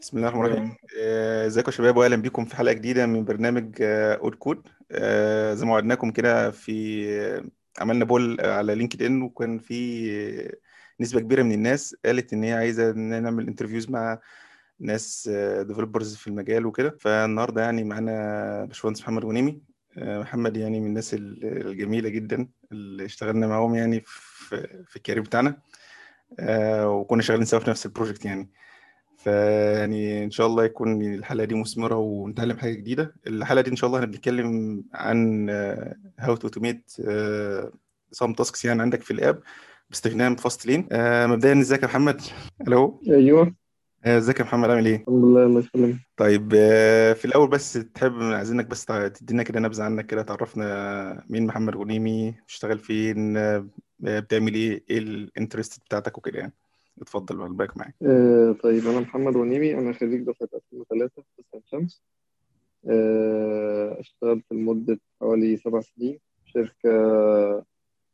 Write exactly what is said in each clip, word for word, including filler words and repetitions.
بسم الله الرحمن الرحيم. آه، آه، ازيكم يا شباب، واهلا بيكم في حلقه جديده من برنامج آه، اود كود. آه، زي ما وعدناكم كده في آه، عملنا بول على لينكد ان، وكان في آه، نسبه كبيره من الناس قالت ان هي عايزه ان نعمل انترفيوز مع ناس ديفلوبرز في المجال وكده. فالنهارده يعني معانا باشمهندس محمد غنيمي. آه، محمد يعني من الناس ال- الجميله جدا اللي اشتغلنا معاهم يعني في في الكارير بتاعنا. آه، وكنا شغالين سوا في نفس البروجكت يعني. فيعني ان شاء الله يكون الحلقه دي مثمره ونتعلم حاجه جديده. الحلقه دي ان شاء الله هنتكلم عن هاو تو اوتوميت سام تاسكس يعني عندك في الاب باستخدام فاست لين. آه، مبدئيا ازيك يا محمد؟ الو. ايوه. آه، ازيك يا محمد، عامل ايه؟ الحمد لله، الله يسلمك. طيب، آه، في الاول بس تحب عايزينك بس تع- تدينا كده نبذه عنك، كده تعرفنا مين محمد غنيمي، بتشتغل فين، آه، بتعمل ايه، ايه الانترست بتاعتك وكده يعني. اتفضل بقى، الباقي معاك. آه طيب، انا محمد ونيمي، انا خريج دفعه ألفين وثلاثة في عين شمس. آه اشتغلت لمده حوالي سبع سنين في شركه.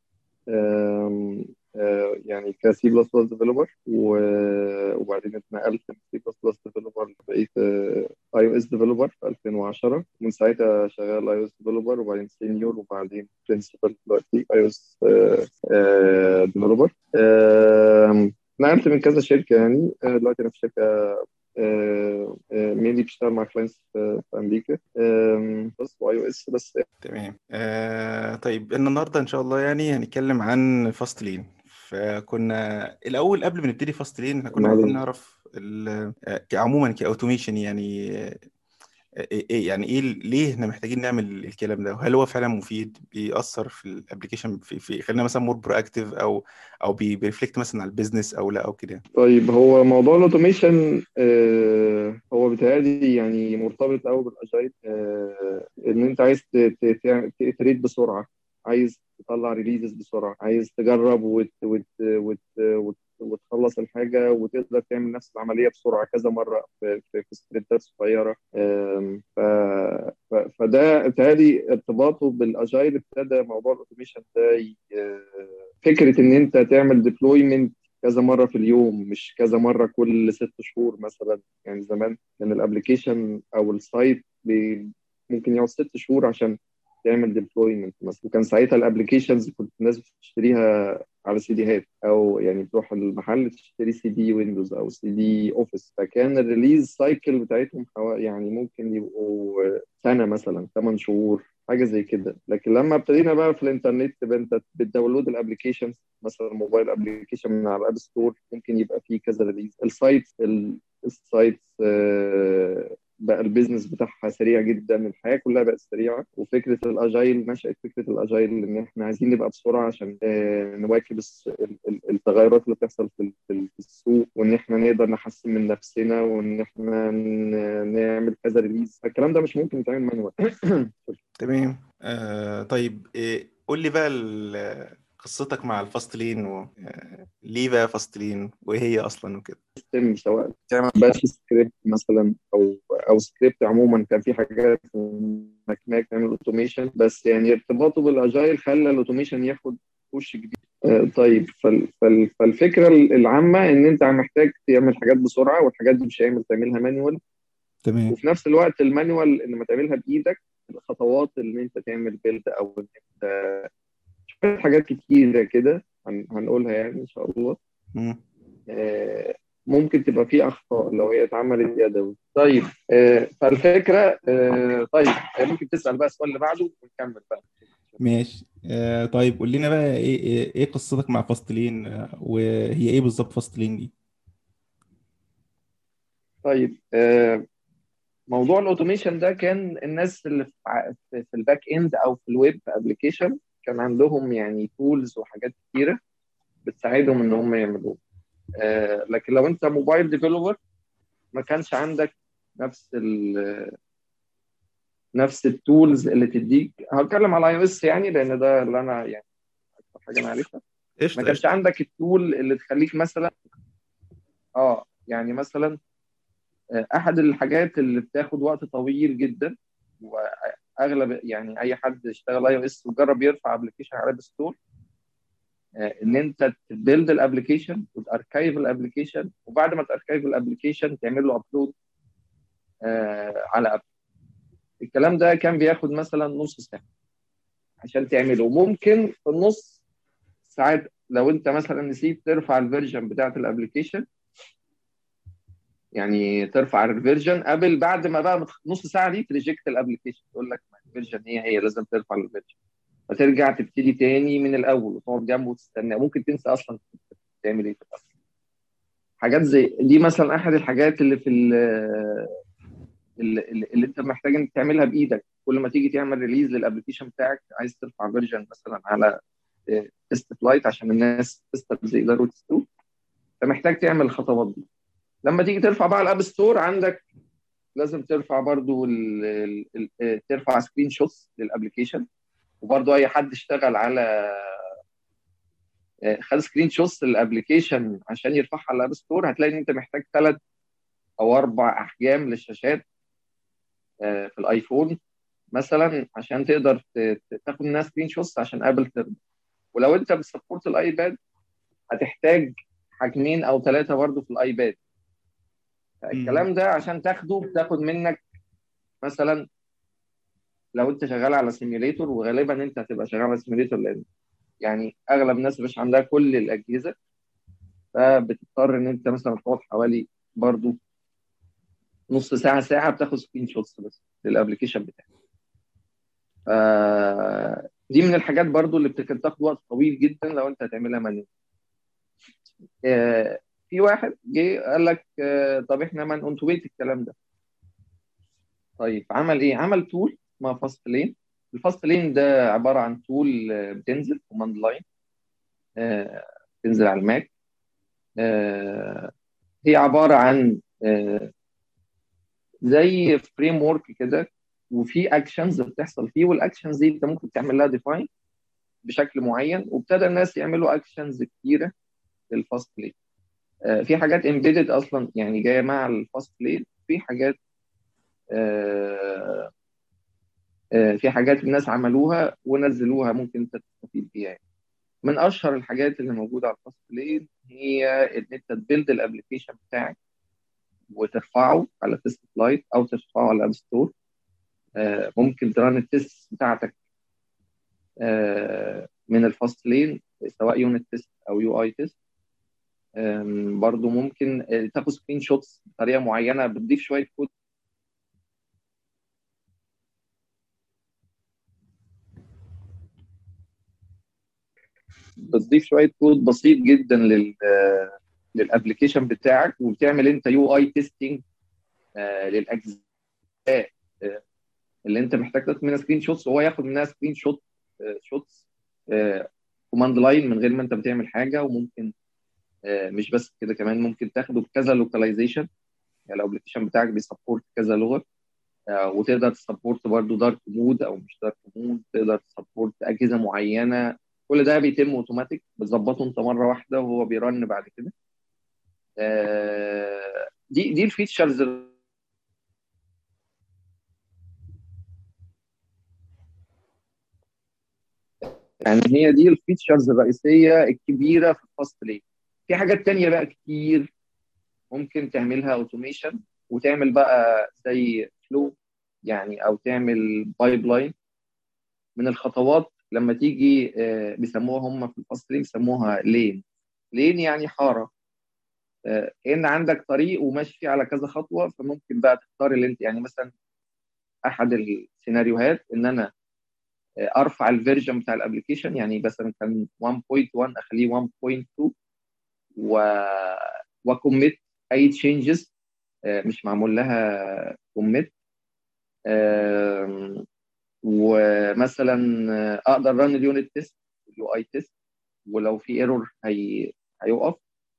آم، آه يعني كسي بلس بلس ديفلوبر، وبعدين اتنقلت من سي بلس بلس ديفلوبر، بقيت اي او اس ديفلوبر في ألفين وعشرة. من ساعتها شغال اي او اس ديفلوبر، وبعدين سينيور، وبعدين برنسبل دلوقتي اي او اس ديفلوبر. نقلت من كذا شركه يعني. آه، دلوقتي انا في شركه مينلي بشتغل مع كلاينتس في في امريكا. آم، بس واي او اس بس. تمام. آه طيب، إن النهارده ان شاء الله يعني هنتكلم عن فاست لين. فكنا الاول قبل ما نبتدي فاست لين احنا كنا عايزين معلوم. نعرف ال- آه، عموما كاوتوميشن يعني آه، ايه إيه- يعني ايه ال- ليه احنا محتاجين نعمل الكلام ده، وهل هو فعلا مفيد بيأثر في الابلكيشن في, في خلينا مثلا مور برو اكتيف، او او بي- بيرفلكت مثلا على البيزنس او لا او كده. طيب، هو موضوع الاوتوميشن آه هو بيتهيألي يعني مرتبط قوي بالاجايل. آه ان انت عايز تريد بسرعه، عايز تطلع ريليزز بسرعه، عايز تجرب وت وت وت وت وتخلص الحاجه، وتقدر تعمل نفس العمليه بسرعه كذا مره في في, في سبرنتات صغيره. آم، ف ف- فده بيتهيألي ارتباطه بالاجايل. ابتدى موضوع الاوتوميشن ده ي- آه، فكره ان انت تعمل ديبلويمنت كذا مرة في اليوم، مش كذا مرة كل ست شهور مثلا. يعني زمان كان الابليكيشن او السايت بي- ممكن يقعد ست شهور عشان تعمل ديبلويمنت مثلا. وكان ساعتها الابليكيشنز كنت الناس بتشتريها على سي ديهات، او يعني تروح المحل تشتري سي دي ويندوز او سي دي اوفيس. فكان الريليز سايكل بتاعتهم حوا- يعني ممكن يبقوا سنة مثلا، ثمان شهور، حاجة زي كده. لكن لما ابتدينا بقى في الانترنت، تبقى انت بتداونلود الابلكيشن، مثلا موبايل ابلكيشن من على الاب ستور، ممكن يبقى فيه كذا ريليز. السايت ال- السايت آه، بقى البيزنس بتاعها سريع جدا، الحياه كلها بقت سريعه. وفكره الاجايل نشأت، فكره الاجايل ان احنا عايزين نبقى بسرعه عشان آه، نواكب الس- ال- ال- التغيرات اللي بتحصل في ال- في ال- في السوق، وان احنا نقدر نحسن من نفسنا، وان احنا ن- نعمل كذا ريليز. الكلام ده مش ممكن يتعمل مانوال. تمام. آه طيب، إيه قول لي بقى ال- قصتك مع الفاست لين، وليه بقى فاست لين، وايه هي اصلا وكده. سيستم، سواء تعمل باش سكريبت مثلا، او او سكريبت عموما. كان في حاجات انك إنك تعمل اوتوميشن، بس يعني ارتباطه بالاجايل خلى الاوتوميشن ياخد وش جديد. آه، طيب، فال فال فالفكره العامه ان انت محتاج تعمل حاجات بسرعه، والحاجات دي مش هيعمل تعملها مانوال. تمام. وفي نفس الوقت المانوال لما تعملها بايدك، الخطوات اللي انت تعمل بيلد، او ان انت شوية حاجات كتيره كده هن- هنقولها يعني ان شاء الله. مم. آه، ممكن تبقى فيه أخطاء لو هي اتعملت يدوي. طيب، آه، فالفكرة آه، طيب، آه، ممكن تسأل بقى السؤال اللي بعده ونكمل بقى. ماشي. آه طيب، قول لنا بقى ايه ايه, إيه قصتك مع فاستلين، آه وهي ايه بالظبط فاستلين دي؟ طيب، آه، موضوع الاوتوميشن ده كان الناس اللي في ع- في في الباك اند او في الويب ابلكيشن كان عندهم يعني تولز وحاجات كتيره بتساعدهم ان هم يعملوه. آه، لكن لو انت موبايل ديفلوبر، ما كانش عندك نفس ال نفس التولز اللي تديك. هتكلم على اي او اس يعني، لان ده اللي انا يعني اكتر حاجه انا عارفها. ما قشطة كانش قشطة. عندك التول اللي تخليك مثلا، اه يعني مثلا، آه، احد الحاجات اللي بتاخد وقت طويل جدا، واغلب يعني اي حد اشتغل اي او اس وجرب يرفع ابلكيشن على الاب ستور، ان انت تبيلد الابلكيشن وتاركايف الابلكيشن، وبعد ما تاركايف الابلكيشن تعمل له ابلود على اب. الكلام ده كان بياخد مثلا نص ساعه عشان تعمله. ممكن في النص ساعات لو انت مثلا نسيت ترفع الفيرجن بتاعت الابلكيشن، يعني ترفع الفيرجن قبل بعد ما بقى نص ساعه دي تريجكت الابلكيشن، تقول لك الفيرجن هي هي لازم ترفع الفيرجن، فترجع تبتدي تاني من الاول وتقعد جنبه وتستنى. ممكن تنسى اصلا تعمل ايه في الأصل. حاجات زي دي مثلا احد الحاجات اللي في اللي, اللي انت محتاج انك تعملها بايدك. كل ما تيجي تعمل ريليز للابلكيشن بتاعك، عايز ترفع فيرجن مثلا على تيست فلايت عشان الناس تسترز يقدروا يتستوه، فمحتاج تعمل الخطوات دي. لما تيجي ترفع بقى الاب ستور عندك، لازم ترفع برضو ال ال ال ترفع سكرين شوتس للابلكيشن. وبرضو اي حد اشتغل على خد سكرين شوتس للابلكيشن عشان يرفعها على الاب ستور، هتلاقي ان انت محتاج ثلاث او اربع احجام للشاشات في الايفون مثلا عشان تقدر تاخد منها سكرين شوتس عشان ابل ترضى. ولو انت بتسبورت الايباد هتحتاج حجمين او ثلاثه برضو في الايباد. الكلام ده عشان تاخده بتاخد منك مثلا، لو انت شغال على سيميوليتور، وغالبا انت هتبقى شغال على سيميوليتور لان يعني اغلب الناس مش عندها كل الاجهزه، فبتضطر ان انت مثلا تقعد حوالي برضو نص ساعه ساعه بتاخد سكرين شوتس بس للابلكيشن بتاعك. آه دي من الحاجات برضو اللي بتاخد وقت طويل جدا لو انت هتعملها مانيوال. آه في واحد جه قال لك آه طب احنا ما نأوتوميت الكلام ده. طيب عمل ايه؟ عمل تول اسمها فاست لين. الفاست لين ده عباره عن تول بتنزل كوماند لاين، آه بتنزل على الماك. آه هي عباره عن آه زي فريم ورك كده، وفي اكشنز بتحصل فيه، والاكشنز دي انت ممكن تعمل لها ديفاين بشكل معين. وابتدى الناس يعملوا اكشنز كتيره للفاست لين. آه في حاجات امبيدد اصلا يعني جايه مع الفاست لين، في حاجات آه آه في حاجات الناس عملوها ونزلوها ممكن انت تستفيد بيها يعني. من اشهر الحاجات اللي موجوده على الفاست لين هي ان انت تبيلد الابلكيشن بتاعك وترفعه على تيست فلايت او ترفعه على الاب ستور. آه ممكن تران التيست بتاعتك آه من الفاست لين، سواء يونت تيست او يو اي تيست. برضو ممكن تاخد سكرين شوتس بطريقه معينه، بتضيف شويه كود بتضيف شويه كود بسيط جدا لل للابلكيشن بتاعك، وبتعمل انت يو اي تيستنج للاجزاء اللي انت محتاج تاخد منها سكرين شوتس، وهو ياخد منها سكرين شوت شوتس كوماند لاين من غير ما انت بتعمل حاجه. وممكن مش بس كده، كمان ممكن تاخده بكذا لوكاليزيشن، يعني الابلكيشن بتاعك بيسبورت كذا لغه، وتقدر تسبورت برضه دارك مود او مش دارك مود، تقدر تسبورت اجهزه معينه. كل ده بيتم اوتوماتيك، بتظبطه انت مره واحده وهو بيرن بعد كده. دي دي الفيتشرز يعني هي دي الفيتشرز الرئيسيه الكبيره في الفاست لين. في حاجات تانية بقى كتير ممكن تعملها اوتوميشن، وتعمل بقى زي فلو يعني، او تعمل بايب لاين من الخطوات. لما تيجي بيسموها هم في الفاست لين بيسموها لين. لين يعني حاره، كأن عندك طريق وماشي فيه على كذا خطوه، فممكن بقى تختار اللي انت يعني مثلا احد السيناريوهات ان انا ارفع الفيرجن بتاع الابلكيشن، يعني مثلا كان واحد نقطة واحد اخليه واحد نقطة اتنين و وكوميت اي تشينجز مش معمول لها كوميت. ومثلا اقدر ران اليونت تيست اليو اي تيست، ولو في ايرور هي هيقف.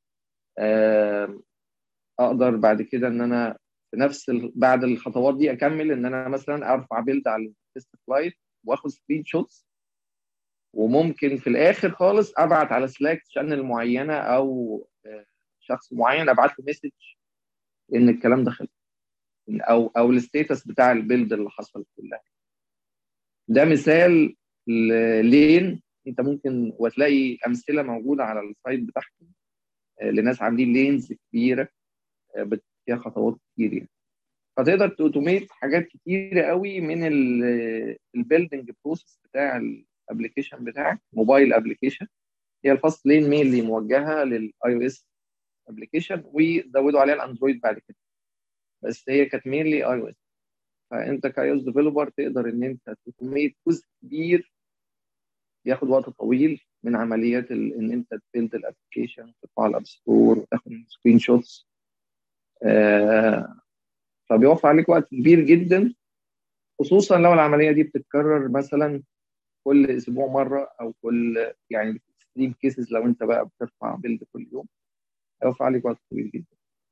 اقدر بعد كده ان انا في نفس ال... بعد الخطوات دي اكمل ان انا مثلا ارفع بيلد على التيست فلايت واخد سكرين شوتس، وممكن في الاخر خالص ابعت على سلاك شانل معينه او شخص معين ابعت له مسج ان الكلام ده خلص، او او الستيتس بتاع البيلد اللي حصل كلها. ده مثال لين انت ممكن وتلاقي امثله موجوده على السايت بتاعهم آه، لناس عاملين لينز كبيره آه، بت- فيها خطوات كتير يعني. فتقدر توتوميت حاجات كتيره قوي من البيلدنج بروسيس بتاع الابلكيشن بتاعك، موبايل ابلكيشن. هي الفاست لين مينلي موجهه للاي او اس ابلكيشن، وزودوا عليها الاندرويد بعد كده، بس هي كانت مينلي اي او اس. فانت كاي او اس ديفلوبر تقدر ان انت توتوميت جزء كبير بياخد وقت طويل من عمليات ال- ان انت تبيلد الابلكيشن، ترفع الاب ستور وتاخد سكرين شوتس. آه فبيوفر عليك وقت كبير جدا، خصوصا لو العمليه دي بتتكرر مثلا كل اسبوع مره، او كل يعني ستريم كيسز. لو انت بقى بترفع بيلد كل يوم هيوفر عليك وقت طويل جدا.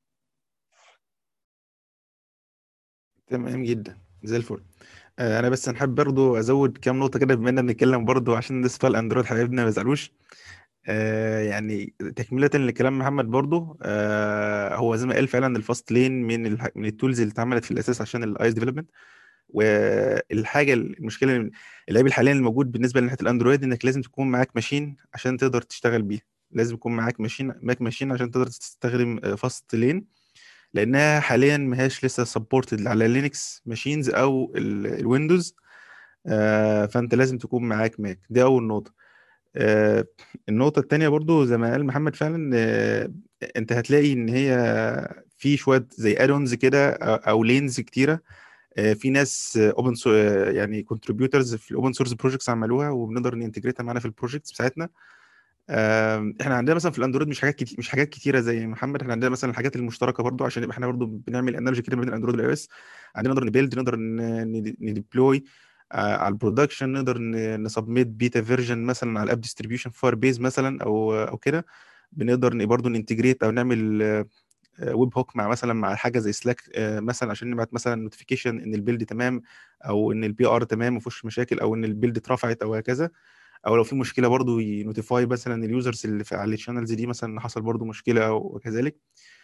تمام جدا، زي الفل. آه، انا بس نحب برضو ازود كام نقطه كده بما اننا بنتكلم برضو عشان الناس بتوع الاندرويد حبايبنا ما يزعلوش. آه يعني تكمله لكلام محمد برضو، آه هو زي ما قال فعلا الفاست لين من الح... من التولز اللي اتعملت في الاساس عشان الايس ديفلوبمنت. والحاجه المشكله العيب الحاليا الموجود بالنسبه لناحيه الاندرويد انك لازم تكون معاك ماشين عشان تقدر تشتغل بيه. لازم يكون معاك ماشين ماك ماشين عشان تقدر تستخدم فاست لين، لانها حاليا ما هياش لسه سبورتد على لينكس ماشينز او الويندوز. آه فانت لازم تكون معاك ماك، دي اول نقطه. آه النقطه التانيه برضو زي ما قال محمد فعلا، آه انت هتلاقي ان هي في شويه زي ادونز كده او أو لينز كتيره. آه في ناس اوبن يعني كونتريبيوتورز في الاوبن سورس بروجكتس عملوها، وبنقدر ننتجريتها معانا في البروجكتس بتاعتنا. آم، احنا عندنا مثلا في الاندرويد مش حاجات كتير، مش حاجات كتيره زي محمد. احنا عندنا مثلا الحاجات المشتركه برضو عشان يبقى احنا برضو بنعمل انالوجي كده بين الاندرويد والاي او اس. عندنا نقدر نبيلد، نقدر نديبلوي على البرودكشن، نقدر نسبميت بيتا فيرجن مثلا على الاب ديستريبيوشن فاير بيز مثلا او او كده. بنقدر ن- برضو ننتجريت او نعمل ويب هوك مع مثلا مع حاجه زي سلاك مثلا عشان نبعت مثلا نوتيفيكيشن ان البيلد تمام، او ان البي ار تمام ما فيهوش مشاكل، او ان البيلد اترفعت او هكذا. او لو في مشكله برضو ينوتيفاي مثلا اليوزرز اللي في على الشانلز دي مثلا حصل برضو مشكله وكذلك.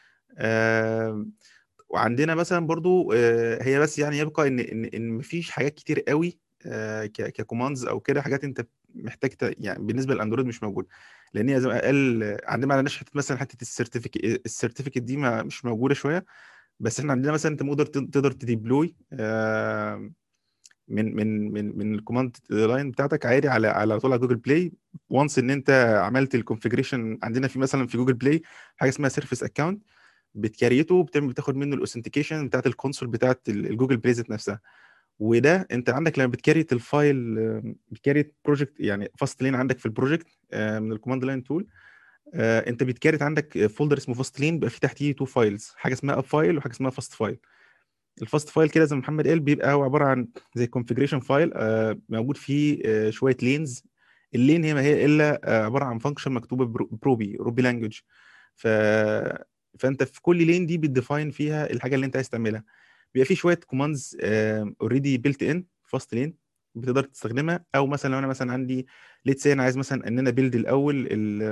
آه وعندنا مثلا برضو آه هي بس يعني يبقى ان ان ان مفيش حاجات كتير قوي آه ككوماندز او كده، حاجات انت محتاج ت- يعني بالنسبه للاندرويد مش موجوده. لان هي زي ما قال آه، عندنا ما عندناش حته مثلا حته السيرتيفيكت السيرتيفيكت دي ما مش موجوده شويه. بس احنا عندنا مثلا انت مقدر تقدر تديبلوي آه من من من من الكوماند لاين بتاعتك عادي على على طول على جوجل بلاي. وانس ان انت عملت الكونفيجريشن عندنا في مثلا في جوجل بلاي حاجه اسمها سيرفيس اكونت، بتكريته بتعمل بتاخد منه الاوثنتيكيشن بتاعت الكونسول بتاعت ال- الجوجل بلاي ذات نفسها. وده انت عندك لما بتكريت الفايل، آه، بتكريت بروجكت يعني فاست لين عندك في البروجكت آه، من الكوماند لاين تول. انت بتكريت عندك فولدر اسمه فاست لين بيبقى فيه تحتيه تو فايلز، حاجه اسمها اب فايل وحاجه اسمها فاست فايل. الفاست فايل كده زي ما محمد قال بيبقى هو عباره عن زي كونفيجريشن فايل موجود فيه آه، شويه لينز. اللين هي ما هي الا آه، عباره عن فانكشن مكتوبه برو- بروبي روبي لانجوج. ف فانت في كل لين دي بتديفاين فيها الحاجه اللي انت عايز تعملها. بيبقى في شويه كوماندز اوريدي بيلت ان فاست لين بتقدر تستخدمها. او مثلا لو انا مثلا عندي ليتس انا عايز مثلا ان انا بيلد الاول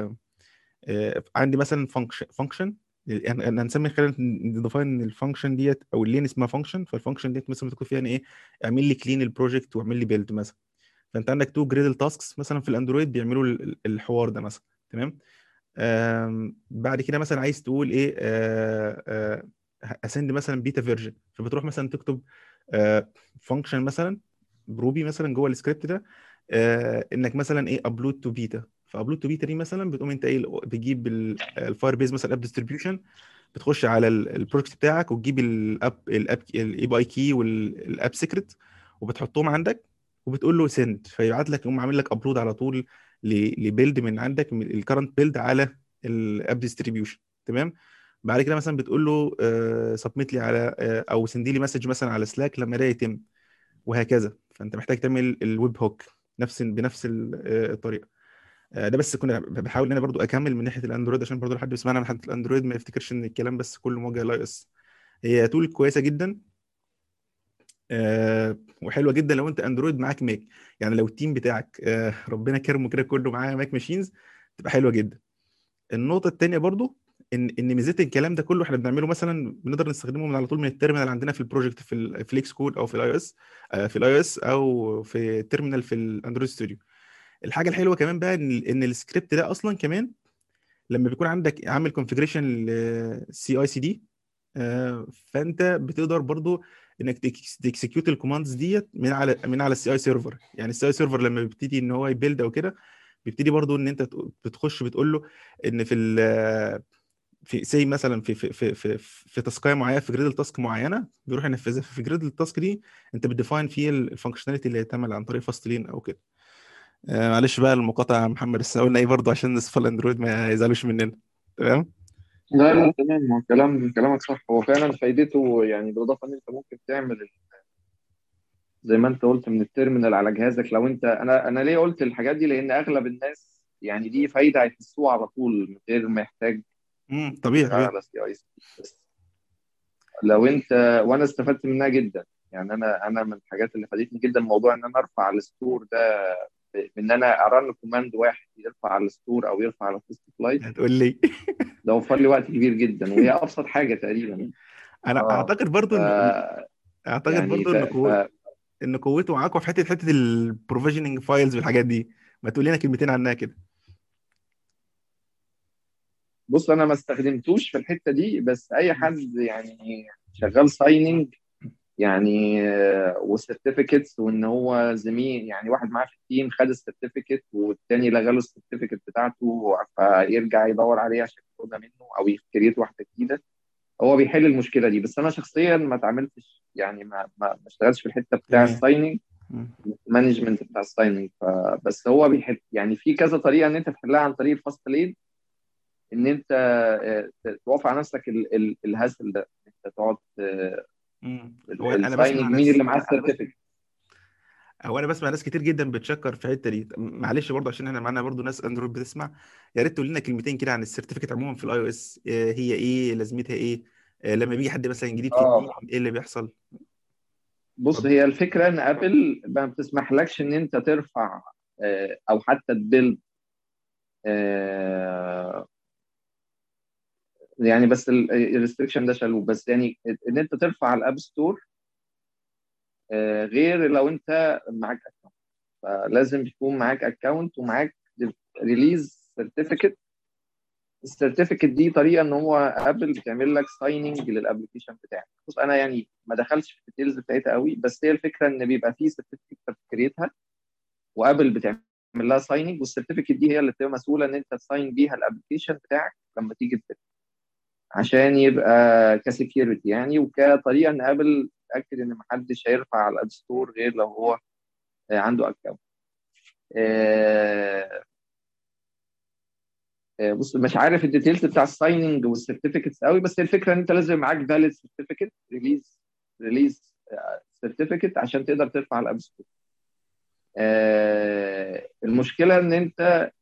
آه، عندي مثلا فانكشن فانكشن يعني انا هنسمي خلينا نديفاين الفانكشن ديت او اللين اسمها فانكشن. فالفانكشن ديت مثلا بتكون فيها يعني ايه، اعمل لي كلين البروجكت واعمل لي بيلد مثلا. فانت عندك تو جريدل تاسكس مثلا في الاندرويد بيعملوا ال- ال- الحوار ده مثلا. تمام. آم، بعد كده مثلا عايز تقول ايه، اسند مثلا بيتا فيرجن، فبتروح مثلا تكتب فانكشن مثلا بروبي مثلا جوه السكريبت ده، آه، انك مثلا ايه ابلود تو بيتا. فابلود تو بيتا دي مثلا بتقوم انت ايه بتجيب الفاير بيز مثلا اب ديستريبيوشن، بتخش على ال- البروجكت بتاعك وتجيب الاب الاب الاي بي اي كي والاب سيكريت وبتحطهم عندك، وبتقول له سند فيبعت لك، يقوم عامل لك ابلود على طول لبيلد من عندك من الكرنت بيلد على الاب ديستريبيوشن. تمام. بعد كده مثلا بتقول له سبميت لي على آه، او سندي لي مسج مثلا على سلاك لما ده يتم، وهكذا. فانت محتاج تعمل الويب هوك نفس بنفس ال- آه، الطريقه. آه، ده بس كنا بحاول ان انا برضو اكمل من ناحيه الاندرويد عشان برضو لو حد بيسمعنا من ناحيه الاندرويد ما يفتكرش ان الكلام بس كله موجه لاي اس. هي تول كويسه جدا آه، وحلوه جدا لو انت اندرويد معاك ماك. يعني لو التيم بتاعك آه، ربنا كرمه كده كله معاه ماك ماشينز تبقى حلوه جدا. النقطة التانية برضو ان ان ميزة الكلام ده كله احنا بنعمله مثلا بنقدر نستخدمه من على طول من التيرمينال عندنا في البروجكت في الفليكس كود او في الاي او اس، في الاي او اس او في التيرمينال في الاندرويد ستوديو. الحاجه الحلوه كمان بقى ان ان السكريبت ده اصلا كمان لما بيكون عندك عامل كونفيجريشن للسي اي سي دي، فانت بتقدر برضو انك تكسكيوت الكوماندز ديت من على من على السي اي سيرفر. يعني السي اي سيرفر لما بيبتدي ان هو يبيلد او كده، بيبتدي برضو ان انت تق- بتخش بتقول له ان في ال في سي مثلا في في في في في تاسكايه معينه، في جريد تاسك معينه بيروح ينفذها في جريد التاسك دي. انت بتديفاين فيه الفانكشناليتي اللي هيتعمل عن طريق فاست او كده. آه معلش بقى المقاطعه يا محمد، بس قلنا ايه برضو عشان الناس في الاندرويد ما يزعلوش مننا. تمام. لا لا تمام، هو كلام كلامك صح. هو فعلا فايدته يعني بالاضافه ان انت ممكن تعمل زي ما انت قلت من التيرمينال على جهازك. لو انت انا انا ليه قلت الحاجات دي؟ لان اغلب الناس يعني دي فايده هيحسوها على طول من غير ما يحتاج امم طبيعي يشتغل طبيعي. على سي اي سي. بس لو انت، وانا استفدت منها جدا. يعني انا انا من الحاجات اللي فادتني جدا موضوع ان انا ارفع الستور ده، ان انا ارن كوماند واحد يرفع الستور او يرفع على فيست فلايت. هتقول لي. ده وفر لي وقت كبير جدا، وهي ابسط حاجه تقريبا. انا اه. اعتقد برضو ف ان اعتقد يعني برضو ف... ان قوه ف... ان قوته معاكم في حته حته البروفيجننج فايلز والحاجات دي. ما تقول لنا كلمتين عنها كده. بص انا ما استخدمتوش في الحته دي، بس اي مم. حد يعني شغال سايننج يعني وسيرتيفيكتس، وان هو زميل يعني واحد معاه في التيم خد السيرتيفيكت والتاني لغى له السيرتيفيكت بتاعته، فيرجع يدور عليه عشان ياخدها منه او يكريت واحده جديده. هو بيحل المشكله دي. بس انا شخصيا ما اتعاملتش يعني ما ما ما اشتغلتش في الحته بتاع تمام. السايننج، مم. مانجمنت بتاع السايننج. فبس هو بيحل يعني في كذا طريقه ان انت تحلها عن طريق الفاست لين. ان انت آه، توافق على نفسك ال- ال- الهاسل ده، انت تقعد مم. هو انا بسمع السايننج مين ناس اللي معاه السيرتيفيكت. هو انا بسمع ناس كتير جدا بتشكر في الحته دي. معلش برضو عشان احنا معانا برضو ناس اندرويد بتسمع، يا ريت تقول لنا كلمتين كده عن السيرتيفيكت عموما في الاي او اس. هي ايه لازمتها ايه؟ آه، لما بيجي حد مثلا جديد في التيم اه ايه اللي بيحصل؟ بص، اتفضل. هي الفكره ان ابل ما بتسمحلكش ان انت ترفع آه، او حتى تبيلد آه، يعني. بس الريستريكشن ده شالوه. بس يعني ان انت ترفع الاب ستور آه، غير لو انت معاك اكونت. فلازم يكون معاك اكونت ومعاك ريليز سيرتيفيكت. السيرتيفيكت دي طريقه ان هو ابل بتعمل لك سايننج للابلكيشن بتاعك. بص انا يعني ما دخلتش في الديتيلز بتاعتها قوي، بس هي الفكره ان بيبقى فيه سيرتيفيكت بتكريتها وابل بتعمل لها سايننج، والسيرتيفيكت دي هي اللي بتبقى مسؤوله ان انت تساين بيها الابلكيشن بتاعك لما تيجي تفتح، عشان يبقى كسكيورتي يعني، وكطريقه ان ابل تاكد ان محدش هيرفع على الاب ستور غير لو هو عنده اكونت. بص مش عارف الديتيلز بتاع السايننج والسيرتيفيكتس قوي، بس هي الفكره ان انت لازم معاك فاليد سيرتيفيكت ريليز ريليز سيرتيفيكت عشان تقدر ترفع الاب ستور. المشكله ان انت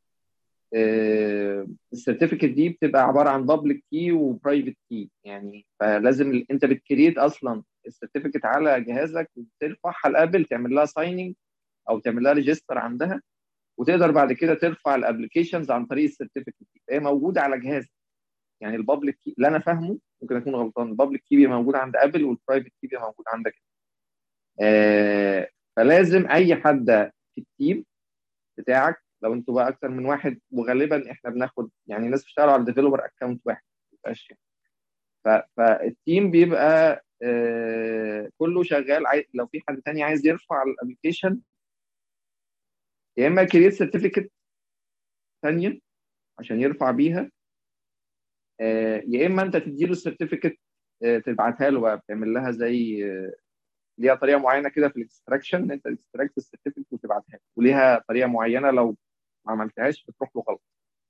السيرتيفيكت دي بتبقى عباره عن بابليك كي وبرايفت كي يعني. فلازم ال- انت بتكريت اصلا السيرتيفيكت على جهازك وترفعها لابل تعمل لها سايننج او تعمل لها ريجستر عندها، وتقدر بعد كده ترفع الابلكيشنز عن طريق السيرتيفيكت دي. هي موجوده على جهازك يعني. البابليك كي اللي انا فاهمه، ممكن اكون غلطان، البابليك كي بيبقى موجود عند ابل والبرايفت كي بيبقى موجود عندك. آه فلازم اي حد في التيم بتاعك، لو انتوا بقى اكتر من واحد، وغالبا احنا بناخد يعني الناس بتشتغل على الديفلوبر اكونت واحد ما بيبقاش يعني. ف- فالتيم بيبقى آه كله شغال. عاي... لو في حد تاني عايز يرفع الابلكيشن، يا اما كريت سيرتيفيكت ثانيه عشان يرفع بيها، آه يا اما انت تديله السيرتيفيكت آه تبعتها له بقى، بتعمل لها زي آه، ليها طريقه معينه كده في الاكستراكشن، ان انت تكستراكت السيرتيفيكت وتبعتها له، وليها طريقه معينه لو ما عملتهاش بتروح له غلط.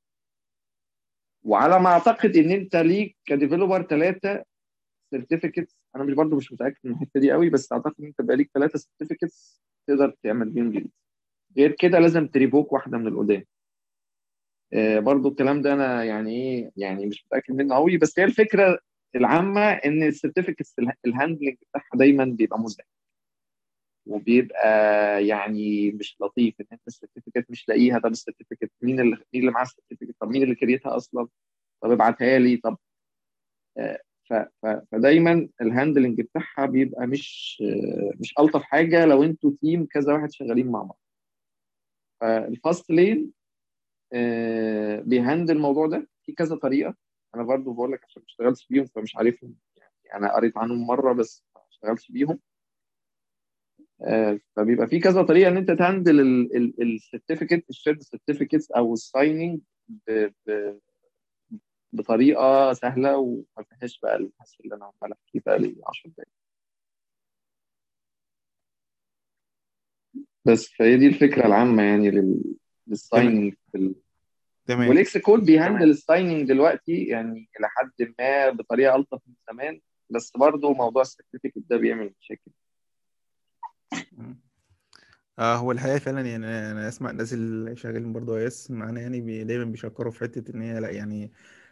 وعلى ما اعتقد ان انت ليك كديفلوبر ثلاثه سيرتيفيكتس. انا مش برضو مش متاكد من الحته دي قوي، بس اعتقد ان انت بقى ليك ثلاثه سيرتيفيكتس تقدر تعمل بيهم جديد. غير كده لازم تريفوك واحده من القدام. آه برضو الكلام ده انا يعني ايه يعني مش متاكد منه قوي، بس هي الفكره العامه ان السيرتيفيكتس الهاندلنج بتاعها دايما بيبقى مزعج، وبيبقى يعني مش لطيف ان انت السيرتيفيكت مش لاقيها. طب السيرتيفيكت مين اللي مين اللي معاه السيرتيفيكت؟ طب مين اللي كريتها اصلا؟ طب ابعتها لي. طب آه، ف- ف- فدايما الهاندلنج بتاعها بيبقى مش آه، مش الطف حاجه لو انتوا تيم كذا واحد شغالين مع بعض. فالفاست لين آه، بيهندل الموضوع ده في كذا طريقه. انا برضو بقول لك عشان ما اشتغلتش بيهم فمش عارفهم، يعني انا قريت عنهم مره بس ما اشتغلتش بيهم. آه، فبيبقى في كذا طريقه ان انت تهندل السيرتيفيكت الشيرد سيرتيفيكتس او السايننج بطريقه سهله وما فيهاش بقى الحس اللي انا عمال احكيه بقى لي عشر دقايق. بس فهي دي الفكره العامه يعني لل- تمام للسايننج في ال... تمام. والاكس كود بيهندل السايننج دلوقتي يعني الى حد ما بطريقه الطف من زمان، بس برضه موضوع السيرتيفيكت ده بيعمل مشاكل. مم. اه هو الحقيقه فعلا يعني انا أنا اسمع الناس اللي شغالين برضه اي اس معانا يعني بي دايما بيشكروا في حته ان هي لا يعني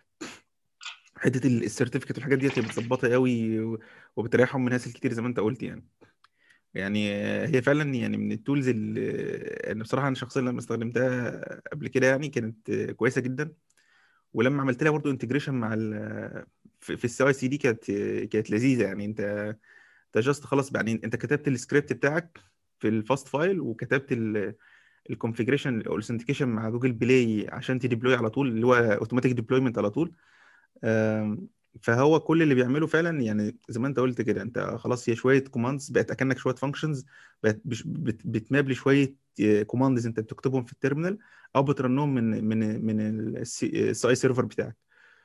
حته السيرتيفيكت والحاجات ديت هي بتظبطها قوي و- وبتريحهم من هاسل كتير زي ما انت قلت يعني. يعني آه، هي فعلا يعني من التولز اللي انا بصراحه انا شخصيا لما استخدمتها قبل كده يعني كانت آه، كويسه جدا. ولما عملت لها برضو انتجريشن مع ال في, في السي اي سي دي كانت كانت لذيذه يعني. انت انت جاست خلاص يعني انت كتبت السكريبت بتاعك في الفاست فايل وكتبت الكونفيجريشن الاوثنتيكيشن مع جوجل بلاي عشان تديبلوي على طول اللي هو اوتوماتيك ديبلويمنت على طول. آم، فهو كل اللي بيعمله فعلا يعني زي ما انت قلت كده انت خلاص هي شويه كوماندز بقت اكنك شويه فانكشنز بقت بش- بت- بتماب لشويه كوماندز انت بتكتبهم في التيرمينال او بترنهم من من من السي اي سيرفر بتاعك.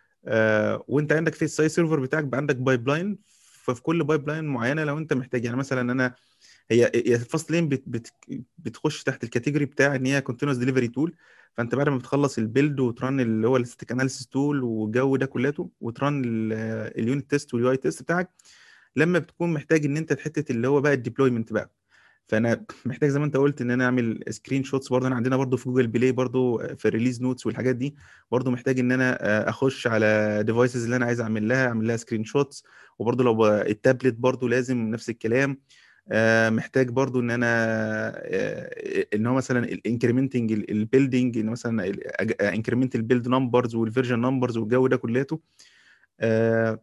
آه وانت عندك في السي اي سيرفر بتاعك بقى عندك بايب لاين. ففي كل بايب لاين معينه لو انت محتاج يعني مثلا انا هي هي الفاست لين بت بت بتخش تحت الكاتيجوري بتاع ان هي كونتينوس ديليفري تول. فانت بعد ما بتخلص البيلد وترن اللي هو الستيك اناليسيس تول والجو ده كلته وترن اليونت تيست واليو اي تيست بتاعك لما بتكون محتاج ان انت حته اللي هو بقى الديبلويمنت بقى. فانا محتاج زي ما انت قلت ان انا اعمل سكرين شوتس برضه. انا عندنا برضه في جوجل بلاي برضه في الريليز نوتس والحاجات دي برضه محتاج ان انا آه، اخش على ديفايسز اللي انا عايز اعمل لها اعمل لها سكرين شوتس. وبرضه لو ب- التابلت برضه لازم نفس الكلام. آه، محتاج برضو ان انا آه، ان هو مثلا الانكريمنتنج البيلدينج ان مثلا انكريمنت البيلد نمبرز والفيرجن نمبرز والجو ده كلته. آه،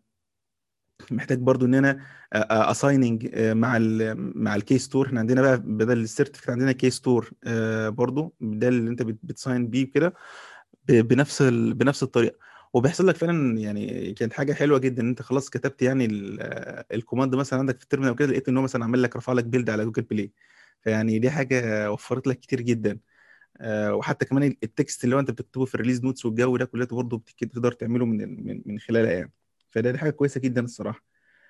محتاج برضو ان انا اسايننج مع ال مع الكي ستور. احنا عندنا بقى بدل السيرتيفيكت عندنا كي ستور برضو ده اللي انت بت- بتساين بيه كده ب- بنفس ال... بنفس الطريقه. وبيحصل لك فعلا يعني كانت حاجه حلوه جدا ان انت خلاص كتبت يعني ال- الكوماند مثلا عندك في التيرمينال وكده لقيت ان هو مثلا عمل لك رفع لك بيلد على جوجل بلاي. فيعني دي حاجه وفرت لك كتير جدا. آه، وحتى كمان التكست اللي هو انت بتكتبه في الريليز نوتس والجو ده كله برضه بتك- بتقدر تعمله من من من خلالها يعني. فده دي حاجه كويسه جدا الصراحه.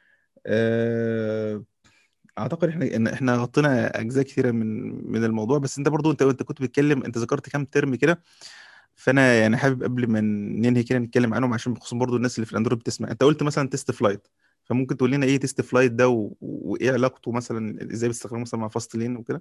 آه، اعتقد احنا ان احنا غطينا اجزاء كثيره من من الموضوع. بس انت برضو انت انت كنت بتتكلم انت ذكرت كام ترم كده. فانا يعني حابب قبل ما ننهي كده نتكلم عنهم عشان بخصوص برضو الناس اللي في الاندرويد بتسمع. انت قلت مثلا تيست فلايت. فممكن تقول لنا ايه تيست فلايت ده و... وايه علاقته مثلا ازاي بتستخدمه مثلا مع فاست لين وكده.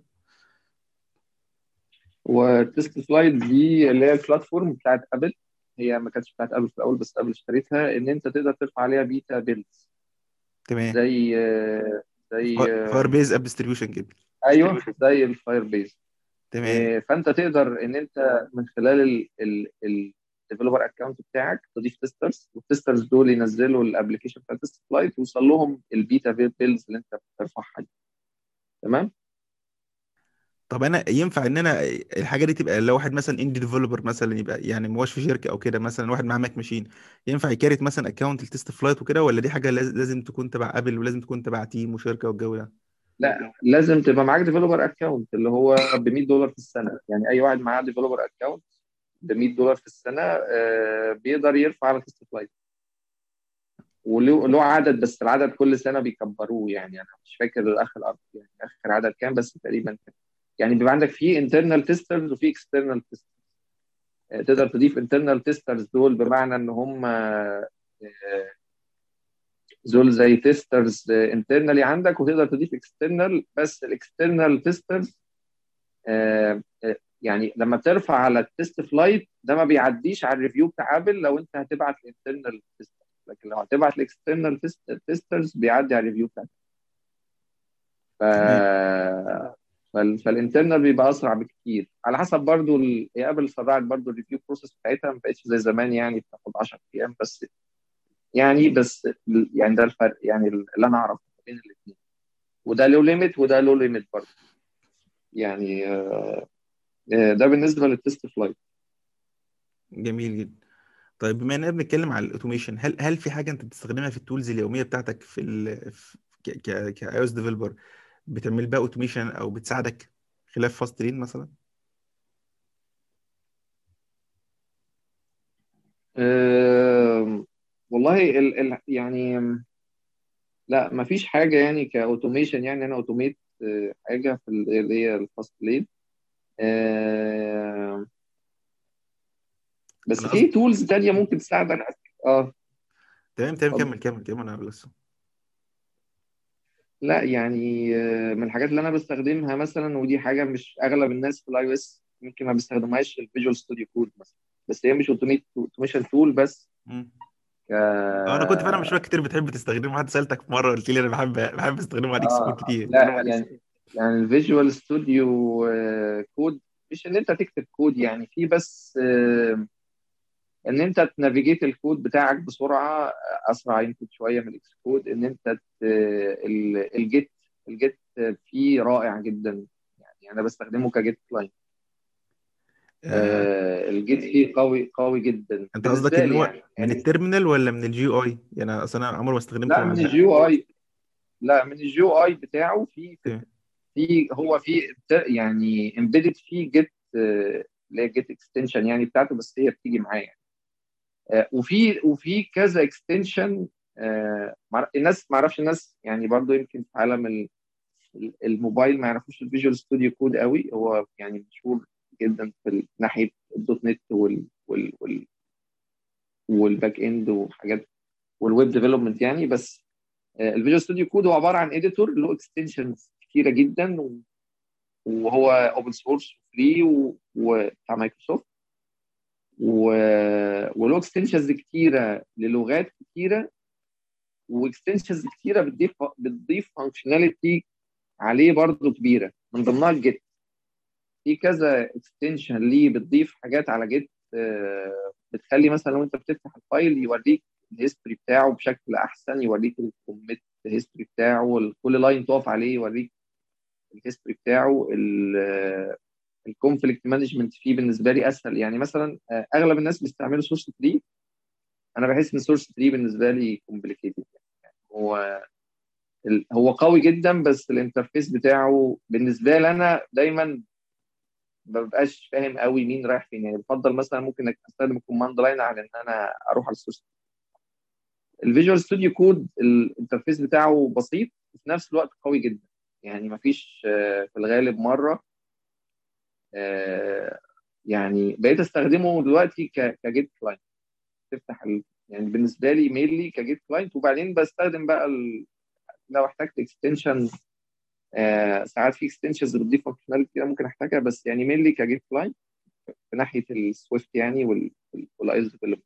وتست فلايت دي اللي هي البلاتفورم بتاعت ابل. هي ما كانتش بتاعت ابل في الاول بس ابل اشتريتها ان انت تقدر ترفع عليها بيتا بيلز تمام. زي آه، زي فاير آه، بيز اب ديستريبيوشن كده. ايوه زي الفاير بيز. تمام. إيه، فانت تقدر ان انت من خلال الديفلوبر اكونت بتاعك تضيف تيسترز، والتيسترز دول ينزلوا الابلكيشن بتاع تيست فلايت ويوصل لهم البيتا بيلز اللي انت بترفعها دي. تمام. طب انا ينفع ان انا الحاجه دي تبقى لو واحد مثلا اندي ديفلوبر مثلا يبقى يعني مواش في شركه او كده مثلا واحد معاه ماك ماشين ينفع يكاريت مثلا اكونت التست فلايت وكده ولا دي حاجه لاز- لازم تكون تبع ابل ولازم تكون تبع تيم وشركه والجو ده. لا لازم تبقى معاك ديفلوبر اكونت اللي هو ب مية دولار في السنه، يعني اي واحد معاه ديفلوبر اكونت ب مية دولار في السنه آه، بيقدر يرفع على تيست فلايت. وله له عدد بس العدد كل سنه بيكبروه، يعني انا مش فاكر اخر أرقام، يعني اخر عدد كام بس تقريبا كده. يعني بيبقى عندك في انترنال تيسترز وفي اكسترنال تيسترز. تقدر تضيف انترنال تيسترز دول بمعنى ان هم آه، دول زي تيسترز انترنالي عندك، وتقدر تضيف اكسترنال. بس الاكسترنال تيسترز يعني لما ترفع على التيست فلايت ده ما بيعديش على الريفيو بتاع ابل لو انت هتبعت الانترنال تيسترز، لكن لو هتبعت الاكسترنال تيسترز بيعدي على الريفيو بتاعك. ف تمام. فال... فالانترنال بيبقى اسرع بكتير على حسب برضو ال... هي ابل سرعت برضو الريفيو بروسيس بتاعتها، ما بقتش زي زمان يعني بتاخد عشر ايام بس. يعني بس يعني ده الفرق يعني اللي انا اعرفه بين الاثنين. وده له ليميت وده له ليميت برضو يعني. آه، ده بالنسبه للتست فلايت. جميل جدا. طيب بما اننا بنتكلم على الاوتوميشن، هل هل في حاجه انت بتستخدمها في التولز اليوميه بتاعتك في ال في ك ك كاي او اس ديفلوبر، بتعمل بقى اوتوميشن او بتساعدك خلاف فاست لين مثلا؟ آه، والله ال ال يعني لا، ما فيش حاجه يعني كاوتوميشن، يعني انا اوتوميت حاجه في ال- اللي هي الفاست لين. آه، بس انا في قصدي. تولز تانية ممكن تساعدك. اه، تمام تمام، اتفضل. كمل كمل كمل انا لسه. لا يعني آه، من الحاجات اللي انا بستخدمها مثلا، ودي حاجه مش اغلب الناس في الاي او اس ممكن ما بيستخدمهاش، الفيجوال ستوديو كود مثلا. بس هي مش اوتوميت اوتوميشن تول بس. مم. ك اه انا كنت فعلا مش فاكر كتير بتحب تستخدمه، حد سالتك في مره قلت لي انا بحب بحب استخدمه على اكس كود اه كتير. لا يعني، يعني الفيجوال ستوديو كود مش ان انت تكتب كود، يعني في بس آه، ان انت تنافيجيت الكود بتاعك بسرعه اسرع يمكن شويه من الاكس كود. ان انت ت- ال- الجيت الجيت فيه رائع جدا، يعني انا بستخدمه كجيت كلاينت. آه. آه، الجيت فيه قوي قوي جدا انت قصدك بالنسبه ان لي هو يعني من يعني الترمينال ولا من الجي اي؟ يعني اصل انا عمري ما استخدمته لا من مع. الجي يو اي. لا من الجي يو اي بتاعه، في اوكي. في هو في يعني امبيدد فيه جيت، اللي هي جيت اكستنشن يعني بتاعته، بس هي بتيجي معاه يعني. آه، وفي وفي كذا اكستنشن. الناس ما اعرفش، الناس يعني برضو يمكن في عالم ال- ال- الموبايل ما يعرفوش الفيجوال ستوديو كود قوي. هو يعني مشهور جدا في ناحيه الدوت نت وال وال وال والباك اند وحاجات، والويب ديفلوبمنت يعني. بس الفيجوال ستوديو كود هو عباره عن اديتور له اكستنشنز كتيره جدا، و- وهو اوبن سورس فري وبتاع مايكروسوفت، و- وله اكستنشنز كتيره للغات كتيره، واكستنشنز كتيره بتضيف بتضيف فانكشناليتي عليه برضه كبيره، من ضمنها الجيت. في كذا اكستنشن ليه بتضيف حاجات على جيت، آه، بتخلي مثلا لو انت بتفتح الفايل يوريك الهيستوري بتاعه بشكل احسن، يوريك الكوميت هيستوري بتاعه، كل لاين تقف عليه يوريك الهيستوري بتاعه. الكونفليكت مانجمنت فيه بالنسبه لي اسهل. يعني مثلا آه، اغلب الناس بيستعملوا سورس تري، انا بحس ان سورس تري بالنسبه لي كومبليكيتد. هو ال- هو قوي جدا، بس الانترفيس بتاعه بالنسبه لي انا دايما ما ببقاش فاهم قوي مين رايح فين. يعني بفضل مثلا ممكن استخدم الكوماند لاين على ان انا اروح على السورس. الفيجوال ستوديو كود الانترفيس بتاعه بسيط وفي نفس الوقت قوي جدا. يعني ما فيش في الغالب مره آه، يعني بقيت استخدمه دلوقتي ك- كجيت كلاينت. تفتح ال... يعني بالنسبه لي مينلي كجيت كلاينت، وبعدين بستخدم بقى ال... لو احتجت اكستنشن. آه ساعات في اكستنشنز بتضيف فانكشناليتي كده ممكن احتاجها، بس يعني مينلي كجيت كلاينت في ناحيه السويفت يعني وال والايز ديفلوبمنت.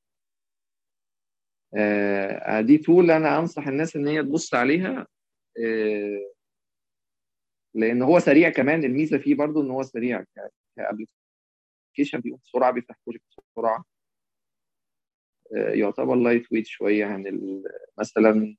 آه دي تول انا انصح الناس ان هي تبص عليها. آه لان هو سريع كمان. الميزه فيه برضو ان هو سريع كابلكيشن، بيقوم بسرعه، بيفتح بروجكت بسرعه. آه يعتبر لايت ويت شويه عن ال- مثلا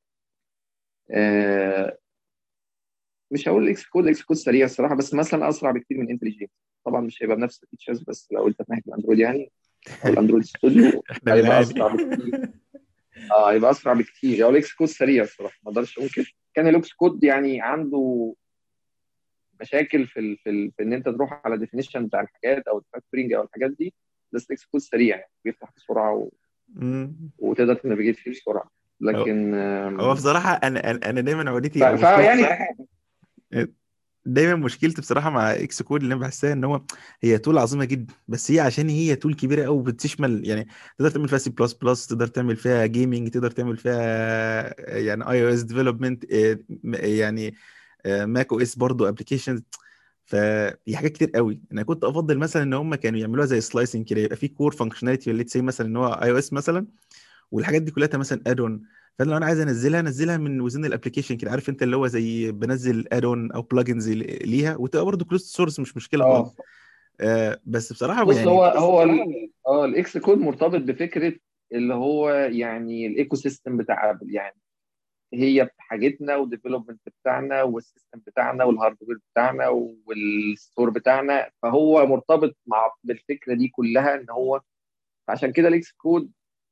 آه مش هقول اكس كود. اكس كود سريع الصراحه، بس مثلا اسرع بكتير من انتليجنت. طبعا مش هيبقى بنفس الفيتشرز، بس لو انت فاهم الاندرويد يعني، او الاندرويد ستوديو، احنا هيبقى بنعاني. اسرع بكتير. اه هيبقى اسرع بكتير. هو الاكس كود سريع الصراحه، ما اقدرش اقول كده. كان الاكس كود يعني عنده مشاكل في ال في, ال في ان انت تروح على ديفينيشن بتاع الحاجات او الفاكتورنج او الحاجات دي. بس الاكس كود سريع يعني بيفتح بسرعه، و... مم. وتقدر تنافيجيت فيه بسرعه. هو لكن هو آم، بصراحه انا انا أنا دايما ف... عقدتي او مشكلتي، فيعني دايما مشكلتي بصراحه مع اكس كود اللي انا بحسها ان هو هي تول عظيمه جدا، بس هي عشان هي تول كبيره قوي بتشمل يعني تقدر تعمل فيها سي بلس بلس، تقدر تعمل فيها جيمنج، تقدر تعمل فيها يعني اي او اس ديفلوبمنت، يعني ماك او اس برضه ابلكيشنز. فهي حاجات كتير قوي. انا كنت افضل مثلا ان هم كانوا يعملوها زي سلايسنج كده، يبقى في كور فانكشناليتي اللي تسي مثلا ان هو اي او اس مثلا، والحاجات دي كلها مثلا ادون. فانا لو انا عايز انزلها انزلها من وزن الابلكيشن كده، عارف انت اللي هو زي بنزل ادون او بلجنز ليها، وتبقى برضه كلوز سورس مش مشكله خالص. اه آه بس بصراحه بص، يعني. هو هو ال- اه الاكس كود مرتبط بفكره اللي هو يعني الايكو سيستم بتاع ابل يعني. هي حاجتنا والديفلوبمنت بتاعنا والسيستم بتاعنا والهاردوير بتاعنا والستور بتاعنا، فهو مرتبط مع بالفكره دي كلها ان هو. عشان كده الاكس كود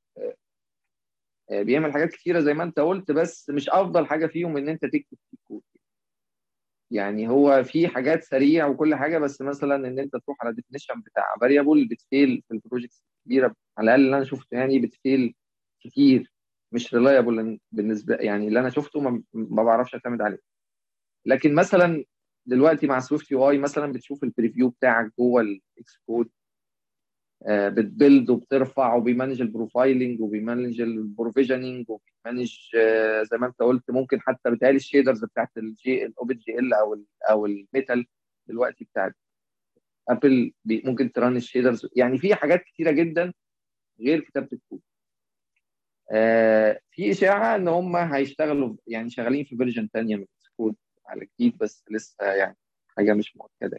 بيعمل حاجات كتيره زي ما انت قلت، بس مش افضل حاجه فيهم ان انت تكتب في كود. يعني هو في حاجات سريع وكل حاجه، بس مثلا ان انت تروح على ديفينيشن بتاع فاريبل بتفيل في البروجكتس الكبيره، على الاقل اللي انا شفته يعني بتفيل كتير، مش ريلايبل بالنسبه، يعني اللي انا شفته ما, ما بعرفش اعتمد عليه. لكن مثلا دلوقتي مع سويفت يو اي مثلا بتشوف البريفيو بتاعك جوه الاكس كود، بتبيلد وبترفع وبيمانج البروفايلنج وبيمانج البروفيجننج وبيمانج آه، زي ما انت قلت ممكن حتى بتهيألي الشيدرز بتاعت الجي الاوبن جي ال او ال او الميتال دلوقتي بتاعت ابل، بي- ممكن تران الشيدرز، يعني في حاجات كتيره جدا غير كتابه الكود. آه، في اشاعه ان هم هيشتغلوا، يعني شغالين في فيرجن تانية من الكود على جديد، بس لسه يعني حاجه مش مؤكده.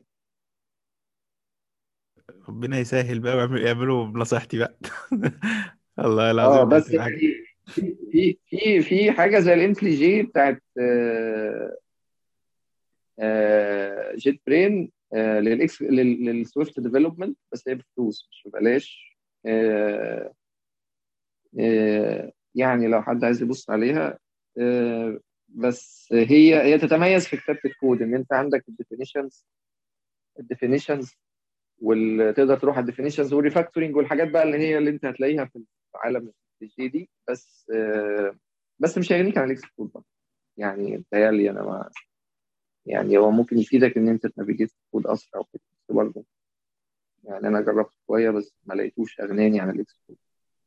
ربنا يسهل بقى ويعمل- يعملوا بنصيحتي بقى. والله اه العظيم بس هتبقى حاجة. يعني في في في حاجه زي الانفلي جي بتاعت آه، آه، جيت برين، آه، للاكس لل- للسويفت ديفلوبمنت، بس هي بفلوس مش ببلاش. آه، آه، يعني لو حد عايز يبص عليها، آه، بس هي هي تتميز في كتابة الكود ان انت عندك الديفينيشنز الديفينيشنز وتقدر تروح على الديفينيشنز والريفاكتورنج والحاجات بقى اللي هي اللي انت هتلاقيها في عالم الجي دي، بس آه، بس مش هيغنيك عن الاكس كود بقى. يعني بتهيألي انا ما يعني هو ممكن يفيدك ان انت تنافيجيت كود اسرع وكده، بس برضه يعني انا جربت شويه بس ما لقيتوش اغناني عن الاكس كود.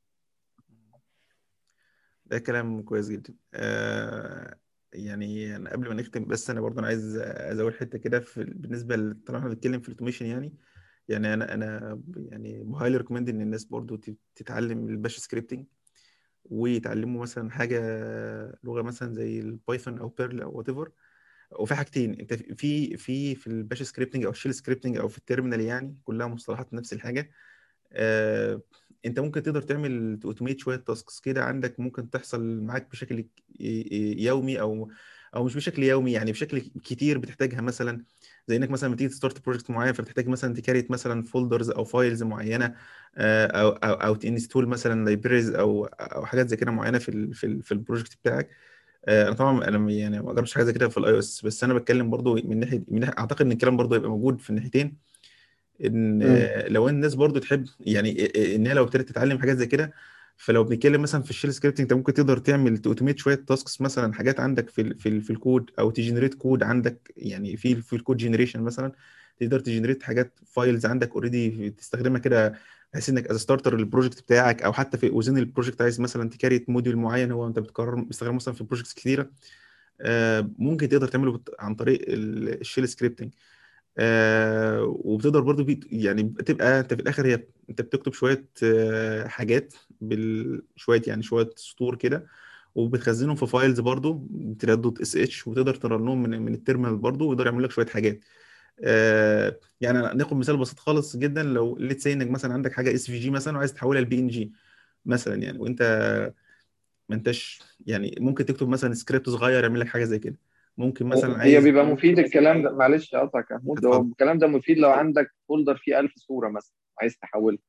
ده كلام كويس جدا. آه يعني أنا قبل ما نختم، بس انا برضه انا عايز ازود حته كده في بالنسبه ل- طالما احنا بنتكلم في الاوتوميشن يعني. يعني انا انا يعني هايلي ريكومند ان الناس برضه تت- تتعلم الباش سكريبتنج، ويتعلموا مثلا حاجه لغه مثلا زي البايثون او بيرل او وات ايفر. وفي حاجتين، انت في في في الباش سكريبتنج او الشيل سكريبتنج او في التيرمينال، يعني كلها مصطلحات نفس الحاجه. آه، انت ممكن تقدر تعمل اوتوميت شويه تاسكس كده عندك، ممكن تحصل معاك بشكل ك- يومي، او او مش بشكل يومي، يعني بشكل كتير بتحتاجها. مثلا زي انك مثلا لما تيجي تستارت بروجكت معين، فبتحتاج مثلا تكريت مثلا فولدرز او فايلز معينه، آه، او او او تنستول مثلا لايبريز او او حاجات زي كده معينه في ال في ال في البروجكت بتاعك. آه، انا طبعا انا يعني ما جربتش حاجه زي كده في الاي او اس، بس انا بتكلم برضو من ناحيه من ناحيه اعتقد ان الكلام برضو يبقى موجود في الناحيتين. ان امم لو الناس برضو تحب يعني ان هي لو ابتدت تتعلم حاجات زي كده. فلو بنتكلم مثلا في الشيل سكريبتنج، انت ممكن تقدر تعمل اوتوميت شويه تاسكس، مثلا حاجات عندك في ال في, ال في الكود، او تجنريت كود عندك، يعني في في الكود جنريشن مثلا. تقدر تجنريت حاجات فايلز عندك اوريدي تستخدمها كده، بحيث انك از ستارتر للبروجكت بتاعك، او حتى في وزن البروجكت عايز مثلا تكريت موديل معين هو انت بتكرر بتستخدمه مثلا في بروجكتس كتيره. آه، ممكن تقدر تعمله بت- عن طريق الشيل سكريبتنج. آه وبتقدر برضو بي يعني بتبقى انت في الاخر هي انت بتكتب شويه آه حاجات بالشويه، يعني شويه سطور كده، وبتخزنهم في فايلز برضو بتلاقي دوت اس اتش، وتقدر ترنهم من من التيرمينال برضو، ويقدر يعمل لك شويه حاجات. آه يعني ناخد مثال بسيط خالص جدا. لو ليتس سي انك مثلا عندك حاجه اس في جي مثلا، وعايز تحولها لبي ان جي مثلا، يعني وانت ما انتش يعني ممكن تكتب مثلا سكريبت صغير يعمل لك حاجه زي كده. ممكن مثلا هي عايز. بيبقى مفيد الكلام ده، معلش اقطعك يا محمود، هو اتفضل. الكلام ده مفيد لو عندك فولدر فيه ألف صوره مثلا عايز تحولها.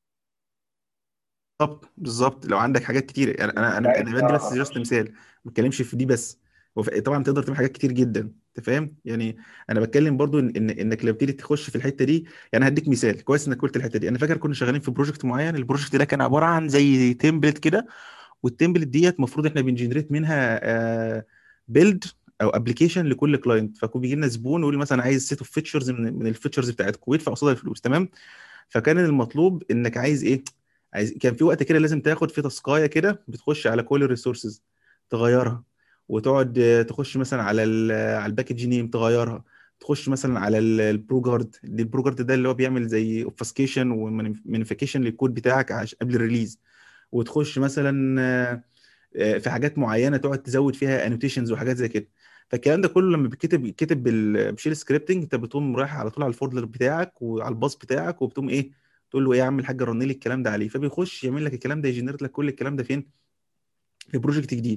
بالظبط بالظبط، لو عندك حاجات كتير، يعني انا انا انا بدي بس ساعتها جاست مثال، ما بتكلمش في دي بس. وف- طبعا تقدر تعمل حاجات كتير جدا، انت فاهم يعني. انا بتكلم برضو ان إن- انك لو بتيجي تخش في الحته دي. يعني هديك مثال كويس انك قلت الحته دي. انا فاكر كنا شغالين في بروجكت معين، البروجكت ده كان عباره عن زي تمبلت كده، والتمبلت ديت المفروض احنا بنجنريت منها بيلد او ابلكيشن لكل كلاينت. فكون بيجي لنا زبون ويقول لي مثلا عايز سيت اوف فيتشرز من من الفيتشرز بتاعتكم، ويدفع قصادها الفلوس، تمام. فكان المطلوب انك عايز ايه؟ عايز كان في وقت كده لازم تاخد في تاسكايه كده، بتخش على كل الريسورسز تغيرها، وتقعد آه، تخش مثلا على ال على الباكج نيم تغيرها، تخش مثلا على البروجارد. البروجارد ده اللي هو بيعمل زي اوبفسكيشن ومانيفيكيشن للكود بتاعك عش قبل الريليز. وتخش مثلا آه، آه، في حاجات معينه تقعد تزود فيها انوتيشنز وحاجات زي كده. فالكلام ده كله لما بيتكتب بيتكتب بال- بشيل سكريبتنج، انت بتقوم رايح على طول على الفولدر بتاعك وعلى الباص بتاعك، وبتقوم ايه؟ تقول له ايه يا عم الحاج رن لي الكلام ده عليه، فبيخش يعمل لك الكلام ده، يجنريت لك كل الكلام ده فين؟ في بروجكت جديد.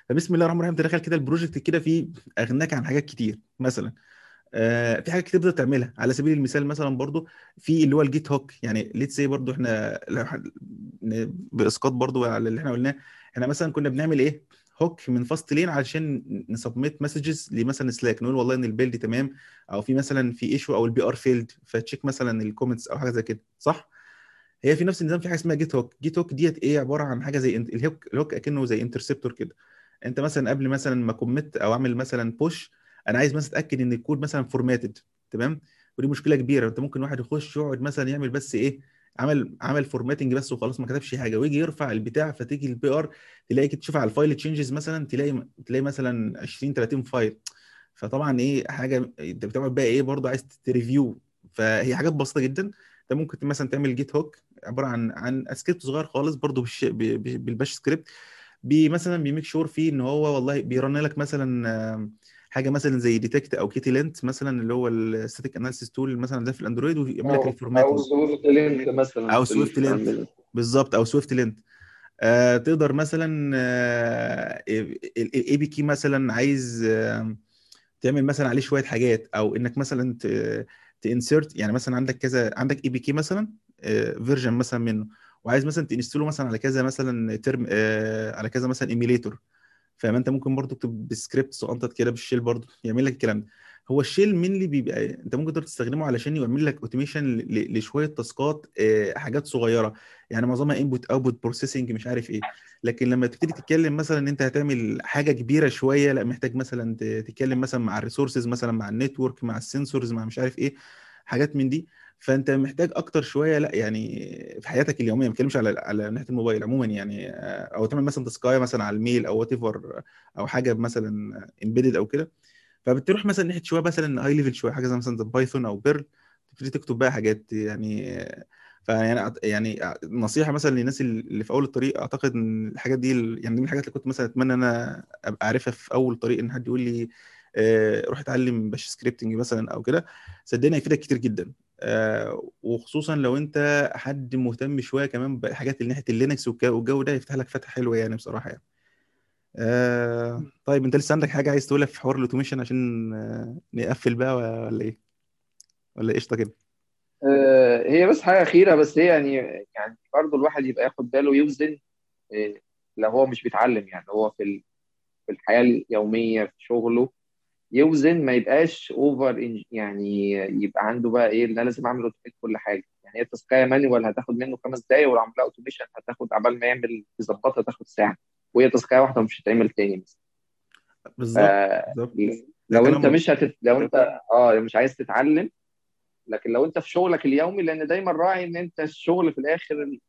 فبسم الله الرحمن الرحيم تدخل كده البروجكت كده فيه اغناك عن حاجات كتير مثلا. آه، في حاجات كتير تقدر تعملها. على سبيل المثال مثلا برضو في اللي هو الجيت هوك، يعني ليتس سي برضو احنا لو ح- ن- باسقاط برضو على اللي احنا قلناه. احنا مثلا كنا بنعمل ايه؟ هوك من فاست لين علشان نسبميت مسجز لمثلا سلاك، نقول والله ان البيلد تمام، او في مثلا في ايشو او البي ار فيلد، فتشيك مثلا الكومنتس او حاجه زي كده، صح؟ هي في نفس النظام في حاجه اسمها جيت هوك. جيت هوك ديت ايه؟ عباره عن حاجه زي انت الهوك. الهوك اكنه زي انترسبتور كده. انت مثلا قبل مثلا ما كوميت او اعمل مثلا بوش، انا عايز مثلا اتاكد ان الكود مثلا فورماتد تمام. ودي مشكله كبيره. انت ممكن واحد يخش يقعد مثلا يعمل بس ايه، عمل عمل فورماتنج بس وخلاص، ما كتبش حاجه، ويجي يرفع البتاع فتيجي البي ار تلاقي كده، تشوف على الفايل تشينجز مثلا، تلاقي تلاقي مثلا عشرين تلاتين فايل. فطبعا ايه حاجه انت بتقعد بقى ايه برضه عايز تريفيو. فهي حاجات بسيطه جدا. انت ممكن مثلا تعمل جيت هوك عباره عن عن سكريبت صغير خالص برضه بالش... ب- ب- بالباش سكريبت. بي مثلا بيميك شور فيه ان هو والله بيرن لك مثلا آم، حاجه مثلا زي ديتكت او كيتي لينت مثلا، اللي هو الستاتيك اناليسيس تول مثلا ده في الاندرويد، ويعمل لك او او الفورماتنج. سويفت لينك مثلا او في ال- سويفت في لينت. العمل. بالظبط، او سويفت لينت. آه تقدر مثلا الاي بي كي مثلا عايز آه تعمل مثلا عليه شويه حاجات، او انك مثلا تانسرت، يعني مثلا عندك كذا، عندك اي بي كي مثلا فيرجن مثلا منه، وعايز مثلا تنستله مثلا على كذا مثلا ترم آه على كذا مثلا ايميليتور. فما انت ممكن برضو تكتب بسكريبت صغنطط كده بالشيل برضو يعمل لك الكلام ده. هو الشيل مين اللي بيبقى انت ممكن تقدر تستخدمه علشان يعمل لك اوتوميشن لشويه تاسكات، آه، حاجات صغيره، يعني معظمها انبوت اوتبوت بروسيسنج مش عارف ايه. لكن لما تبتدي تتكلم مثلا ان انت هتعمل حاجه كبيره شويه، لا محتاج مثلا ت- تتكلم مثلا مع الريسورسز، مثلا مع النتورك، مع السنسورز، مع مش عارف ايه، حاجات من دي. فانت محتاج اكتر شويه، لا يعني في حياتك اليوميه، ما بتكلمش على على ناحيه الموبايل عموما يعني، آه، او تعمل مثلا تسكايه مثلا على الميل او وات ايفر، او حاجه مثلا امبيدد او كده. فبتروح مثلا ناحيه شويه مثلا هاي ليفل شويه، حاجه زي مثلا زي بايثون او بيرل، تبتدي تكتب بقى حاجات يعني. فيعني يعني نصيحه مثلا للناس اللي في اول الطريق، اعتقد ان الحاجات دي يعني دي من الحاجات اللي كنت مثلا اتمنى ان انا ابقى عارفها في اول طريق، ان حد يقول لي آه، روح اتعلم باش سكريبتنج مثلا او كده. صدقني هيفيدك كتير جدا. آه، وخصوصا لو انت حد مهتم شويه كمان بحاجات اللي ناحيه اللينكس والجو والجو ده، يفتح لك فتحه حلوه يعني بصراحه يعني. آه طيب انت لسه عندك حاجة عايز تقولها في حوار الاوتوميشن عشان آه نقفل بقى ولا ايه؟ ولا قشطة كده؟ آه، هي بس حاجه اخيره، بس هي يعني يعني برضه الواحد يبقى ياخد باله يوزن. آه، لو هو مش بيتعلم، يعني هو في ال- في الحياه اليوميه في شغله، يوزن ما يبقاش اوفر، يعني يبقى عنده بقى ايه، اللي انا لازم اعمل اوتوميت كل حاجه. يعني هي التسكايه مانيوال هتاخد منه خمس دقائق، ولو عملها اوتوميشن هتاخد عبال ما يعمل يظبطها تاخد ساعه، وهي تسكايه واحده مش هتعمل تاني مثلا. بالظبط ف- بالظبط. ده لو انت كلام. مش هتت... لو انت اه مش عايز تتعلم، لكن لو انت في شغلك اليومي، لان دايما راعي ان انت الشغل في الاخر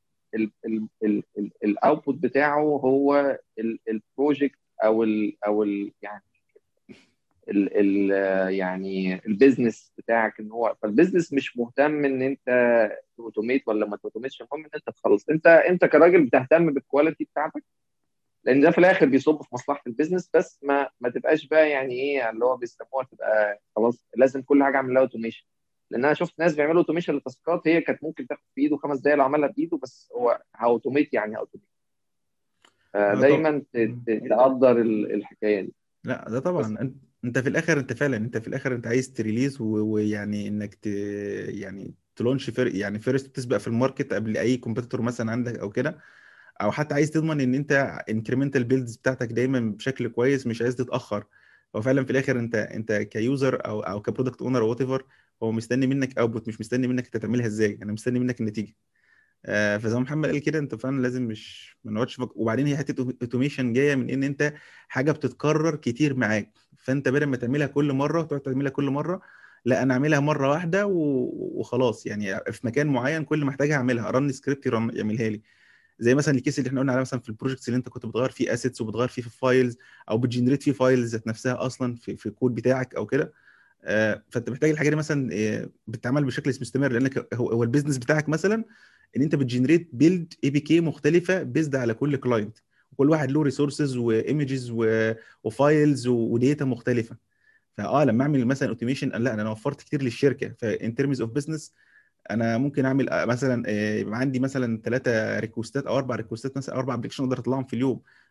الاوتبوت بتاعه هو البروجكت، او ال او ال يعني ال ال يعني البيزنس بتاعك، ان هو فالبيزنس مش مهتم ان انت توتوميت ولا ما توتوميتش، المهم ان انت تخلص. انت انت كراجل بتهتم بالكواليتي بتاعتك، لان ده في الاخر بيصب في مصلحه البيزنس. بس ما ما تبقاش بقى يعني ايه اللي هو بيسموها تبقى خلاص لازم كل حاجه اعمل لها اوتوميشن. لان انا شفت ناس بيعملوا اوتوميشن للتاسكات، هي كانت ممكن تاخد في ايده خمس دقائق لو عملها بايده، بس هو هاوتوميت يعني هاوتوميت. اه طبعا. فدايما ت- ت- تقدر ال- الحكايه دي. لا ده طبعا بس انت انت في الاخر، انت فعلا انت في الاخر انت عايز تريليز و- ويعني انك ت يعني تلونش فر يعني فيرست، تسبق في الماركت قبل اي كومبيتيتور مثلا عندك او كده، او حتى عايز تضمن ان انت انكريمنتال بيلدز بتاعتك دايما بشكل كويس، مش عايز تتاخر. هو فعلا في الاخر انت انت كيوزر او او كبرودكت اونر او وات ايفر، هو مستني منك اوتبوت، مش مستني منك انت تعملها ازاي، انا مستني منك النتيجه. آه فزي ما محمد قال كده، انت فعلا لازم مش ما نقعدش فك... وبعدين هي حته اوتوميشن جايه من ان انت حاجه بتتكرر كتير معاك، فانت بدل ما تعملها كل مره تقعد تعملها كل مره، لا انا اعملها مره واحده و... وخلاص يعني، في مكان معين كل ما احتاجها اعملها، رن سكريبت يرن يعملها لي. زي مثلا الكيس اللي احنا قلنا عليه مثلا في البروجكتس، اللي انت كنت بتغير فيه اسيتس وبتغير فيه في فايلز، او بتجنريت فيه فايلز ذات نفسها اصلا في في الكود بتاعك او كده. آه، فانت محتاج الحاجه دي مثلا آه، بتتعمل بشكل مستمر، لانك هو هو البيزنس بتاعك مثلا ان انت بتجنريت بيلد اي بي كي مختلفه بيزد على كل كلاينت، وكل واحد له ريسورسز وايمجز وفايلز وديتا مختلفه. فاه لما اعمل مثلا اوتوميشن، لا انا وفرت كتير للشركه، فان ترمز اوف بزنس انا ممكن اعمل آه، مثلا آه، يبقى عندي مثلا ثلاثه ريكوستات او اربع ريكوستات مثلا، او اربع ابلكيشن اقدر اطلعهم في اليوم،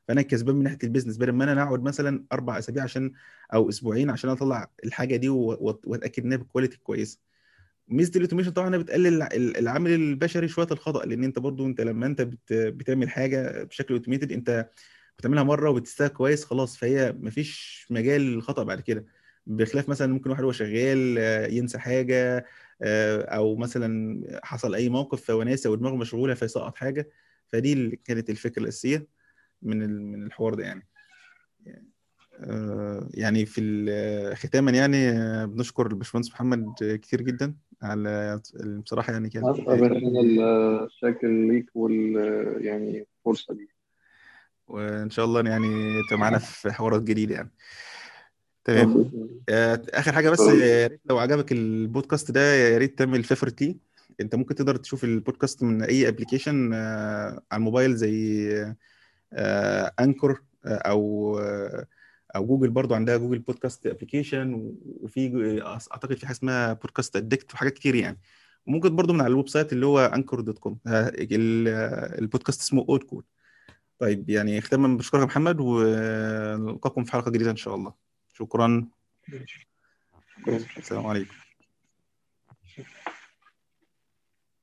فانا كسبان من ناحيه البيزنس، بدل ما انا اقعد مثلا اربع اسابيع عشان او اسبوعين عشان اطلع الحاجه دي و- و- واتاكد انها بكواليتي كويسه. ميزه الاوتوميشن طبعا انها بتقلل ال- العامل البشري شويه الخطا، لان انت برضو انت لما انت بت بتعمل حاجه بشكل اوتوميتد، انت بتعملها مره وبتستوعب كويس خلاص، فهي مفيش مجال للخطا بعد كده. بخلاف مثلا ممكن واحد هو شغال آه، ينسى حاجه، آه، او مثلا حصل اي موقف فهو ناسي او دماغه مشغوله فيسقط حاجه. فدي اللي كانت الفكره الاساسيه من ال- من الحوار ده يعني. آه، يعني في ال- ختاما يعني آه، بنشكر الباشمهندس محمد كتير جدا على بصراحه يعني كانت. أبدا، أنا الشاكر ليك وال يعني الفرصة دي. وان شاء الله يعني تبقى معانا في حوارات جديده يعني. طب تمام. بإذن الله. آه، اخر حاجه بس، شكرا. يا ريت لو عجبك البودكاست ده يا ريت تعمل فيفورت ليه. انت ممكن تقدر تشوف البودكاست من اي ابلكيشن على الموبايل زي آه، انكور، آه، او آه، او جوجل برضو عندها جوجل بودكاست ابلكيشن، وفي جو- اعتقد في حاجه اسمها بودكاست ادكت وحاجات كتير يعني. وممكن برضو من على الويب سايت اللي هو انكور دوت كوم. البودكاست اسمه اود كود. طيب يعني ختاما بشكرك يا محمد، ونلقاكم في حلقه جديده ان شاء الله. شكرا. شكرا. السلام عليكم.